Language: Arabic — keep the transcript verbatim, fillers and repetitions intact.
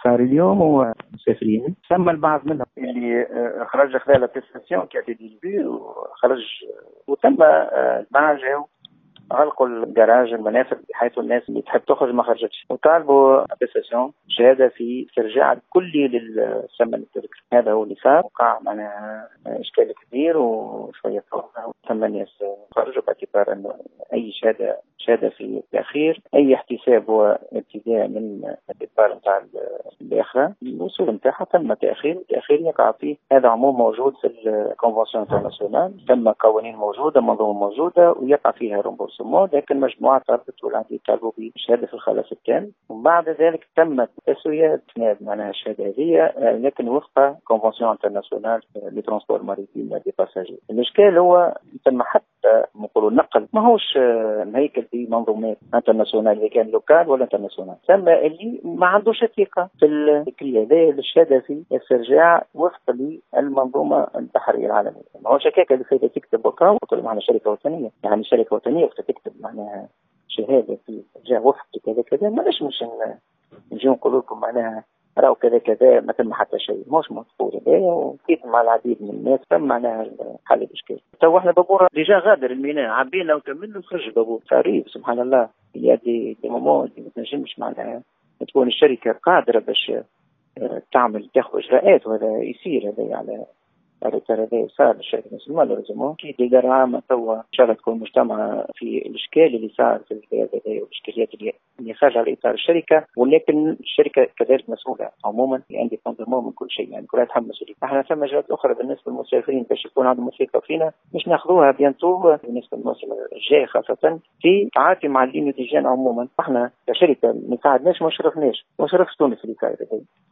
صار اليوم ومسافرين. ثم البعض منهم اللي خرج خلال الابليكاسيون كي دي البي وخرج، وتم البعض جاو غلقوا الجراج المنافذ بحيث الناس اللي تحب تخرج ما خرجتش، وطالبوا ابليكاسيون شهاده في استرجاع الكلي للثمن التذكرة. هذا هو اللي صار، وقع معنا اشكال كبير وشويه فوضى، ثم الناس خرجوا باعتبار انه اي شهاده شهاده في التاخير، اي احتساب وابتداء من الاطار نتاع الاخره، الوصول نتاعها تم تاخير، التاخير يقع فيه. هذا عموم موجود في الكونفنسيون انترناسيونال، ثم قوانين موجوده، منظومه موجوده ويقع فيها رومبورسمون، لكن مجموعه طلبت والعديد طالبوا بشهاده في الخلاص التام، وبعد ذلك تمت تسويه معناها الشهاده هذه، لكن وفق كونفنسيون انترناسيونال لترونسبور ماريتيم دي باساجي. الاشكال هو تم حتى نقولوا النقل ماهوش مهيكل في منظومات انترناسيونال، اذا كان لوكال ولا انترناسيونال، ثم اللي ما عندوش ثقه في الفكريه هذه الشهاده في الاسترجاع وفق للمنظومه البحريه العالميه. ماهوش هكاك اللي فايده تكتب وكا وتقول معنا شركه وطنيه، يعني شركه وطنيه وتكتب معناها شهاده في استرجاع وفق كذا كذا، ماناش مش نجي نقول لكم معناها راهو كذا كذا ما تم حتى شيء، مش مذكور هذايا، وكيف مع العديد من الناس تم معناها حل الاشكال. تو احنا بابور ديجا غادر الميناء، عبينا وكملنا نخرج بابور قريب سبحان الله. اللي دي دي مومون ما تنجمش معناها تكون الشركه قادره باش تعمل تاخذ اجراءات، وهذا يصير هذا على ترى هذا صار الشركه المسلمه لازم كي دير عام توا ان شاء الله تكون مجتمعه في الاشكال اللي صار في البلاد هذه والاشكاليات اللي خارجه على اطار الشركه، ولكن الشركه كذلك مسؤوله عموما عندي فندمون من كل شيء، يعني كلها تحمل مسؤوليه. احنا ثم مجالات اخرى بالنسبه للمسافرين باش يكون عندهم ثقه فينا، مش ناخذوها بيانتو بالنسبه للموسم الجاي، خاصه في تعاطي مع اللين ديجان عموما. احنا كشركه ما ساعدناش ما شرفناش ما شرفش تونس اللي صاير هذا.